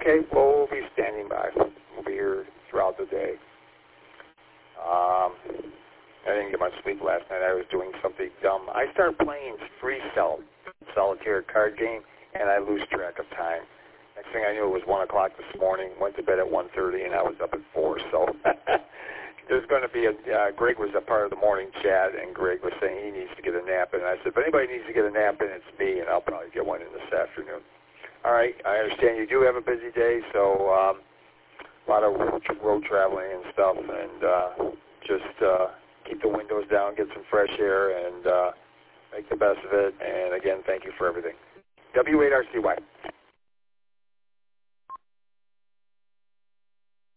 Okay, well, we'll be standing by. We'll be here throughout the day. I didn't get much sleep last night. I was doing something dumb. I started playing free solitaire card game, and I lose track of time. Next thing I knew, it was 1 o'clock this morning. Went to bed at 1:30, and I was up at 4. So there's going to be Greg was a part of the morning chat, and Greg was saying he needs to get a nap. And I said, if anybody needs to get a nap, then it's me, and I'll probably get one in this afternoon. All right, I understand you do have a busy day, so a lot of road traveling and stuff, and just keep the windows down, get some fresh air, and make the best of it. And again, thank you for everything. W8RCY.